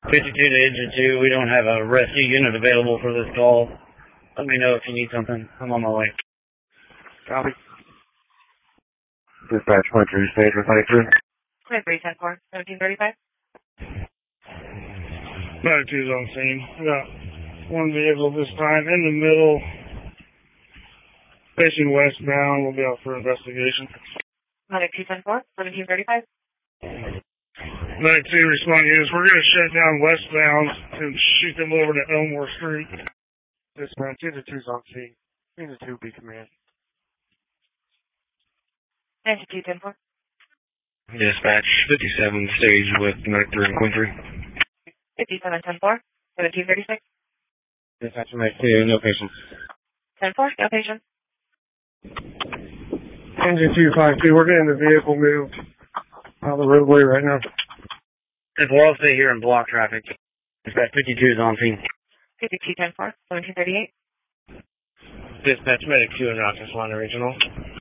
52 to engine 2. We don't have a rescue unit available for this call. Let me know if you need something. I'm on my way. Copy. Dispatch 23 stage with 93. 23-10-4, 1735. 92's on scene. We got one vehicle this time in the middle, facing westbound. We'll be out for investigation. 92-10-4, 1735. 92 respond units. We're going to shut down westbound and shoot them over to Elmore Street. Dispatch, unit 2's on scene. Unit 2 be command. 92-10-4. Dispatch 57 stage with 93 and Queen 3. 57-10-4, 1736. Dispatch 92, no patients. 10-4, no patient. Engine 252, we're getting the vehicle moved out of the roadway right now. If we'll all stay here and block traffic. Dispatch 52 is on scene. 52-10-4, 1738. Dispatch medic 2 in Rochester, Regional.